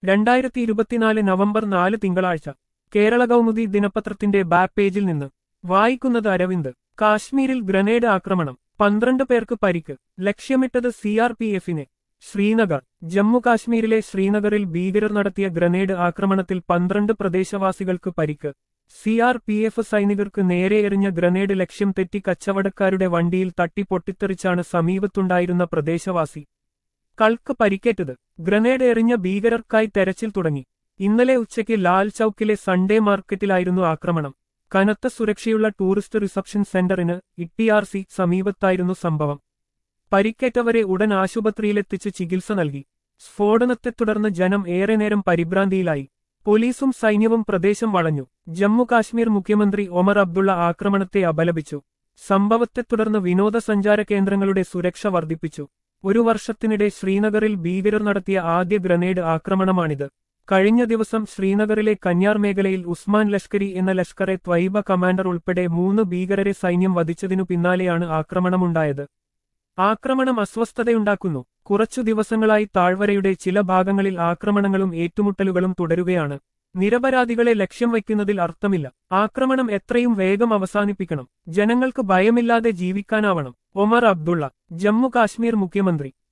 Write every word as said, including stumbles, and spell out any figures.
രണ്ടായിരത്തി ഇരുപത്തിനാല് നവംബർ നാല് തിങ്കളാഴ്ച കേരള കൗമുദി ദിനപത്രത്തിന്റെ ബാക്ക് പേജിൽ നിന്ന് വായിക്കുന്നത് അരവിന്ദ്. കാശ്മീരിൽ ഗ്രനേഡ് ആക്രമണം, പന്ത്രണ്ട് പേർക്ക് പരിക്ക്, ലക്ഷ്യമിട്ടത് സി ആർ പി എഫിനെ. ശ്രീനഗർ. ജമ്മു കാശ്മീരിലെ ശ്രീനഗറിൽ ഭീകരർ നടത്തിയ ഗ്രനേഡ് ആക്രമണത്തിൽ പന്ത്രണ്ട് പ്രദേശവാസികൾക്ക് പരിക്ക്. സി ആർ പി എഫ് സൈനികർക്ക് നേരെ എറിഞ്ഞ ഗ്രനേഡ് ലക്ഷ്യം തെറ്റി കച്ചവടക്കാരുടെ വണ്ടിയിൽ തട്ടി പൊട്ടിത്തെറിച്ചാണ് സമീപത്തുണ്ടായിരുന്ന പ്രദേശവാസി കൾക്ക് പരിക്കേറ്റത്. ഗ്രനേഡ് എറിഞ്ഞ ഭീകരർക്കായി തെരച്ചിൽ തുടങ്ങി. ഇന്നലെ ഉച്ചയ്ക്ക് ലാൽ ചൌക്കിലെ സൺഡേ മാർക്കറ്റിലായിരുന്നു ആക്രമണം. കനത്ത സുരക്ഷയുള്ള ടൂറിസ്റ്റ് റിസപ്ഷൻ സെന്ററിന് ഇ ആർ സി സമീപത്തായിരുന്നു സംഭവം. പരിക്കേറ്റവരെ ഉടൻ ആശുപത്രിയിലെത്തിച്ച് ചികിത്സ നൽകി. സ്ഫോടനത്തെ തുടർന്ന് ജനം ഏറെ നേരം പരിഭ്രാന്തിയിലായി. പോലീസും സൈന്യവും പ്രദേശം വളഞ്ഞു. ജമ്മു കാശ്മീർ മുഖ്യമന്ത്രി ഒമർ അബ്ദുള്ള ആക്രമണത്തെ അപലപിച്ചു. സംഭവത്തെ തുടർന്ന് വിനോദസഞ്ചാര കേന്ദ്രങ്ങളുടെ സുരക്ഷ വർദ്ധിപ്പിച്ചു. ഒരു വർഷത്തിനിടെ ശ്രീനഗറിൽ ഭീകരർ നടത്തിയ ആദ്യ ഗ്രനേഡ് ആക്രമണമാണിത്. കഴിഞ്ഞ ദിവസം ശ്രീനഗറിലെ കന്യാർ മേഖലയിൽ ഉസ്മാൻ ലഷ്കരി എന്ന ലഷ്കറെ ത്വയ്ബ കമാൻഡർ ഉൾപ്പെടെ മൂന്ന് ഭീകരരെ സൈന്യം വധിച്ചതിനു പിന്നാലെയാണ് ആക്രമണമുണ്ടായത്. ആക്രമണം അസ്വസ്ഥതയുണ്ടാക്കുന്നു. കുറച്ചു ദിവസങ്ങളായി താഴ്വരയുടെ ചില ഭാഗങ്ങളിൽ ആക്രമണങ്ങളും ഏറ്റുമുട്ടലുകളും തുടരുകയാണ്. നിരപരാധികളെ ലക്ഷ്യം വയ്ക്കുന്നതിൽ അർത്ഥമില്ല. ആക്രമണം എത്രയും വേഗം അവസാനിപ്പിക്കണം. ജനങ്ങൾക്ക് ഭയമില്ലാതെ ജീവിക്കാനാവണം. ഒമർ അബ്ദുള്ള, ജമ്മു കാശ്മീർ മുഖ്യമന്ത്രി.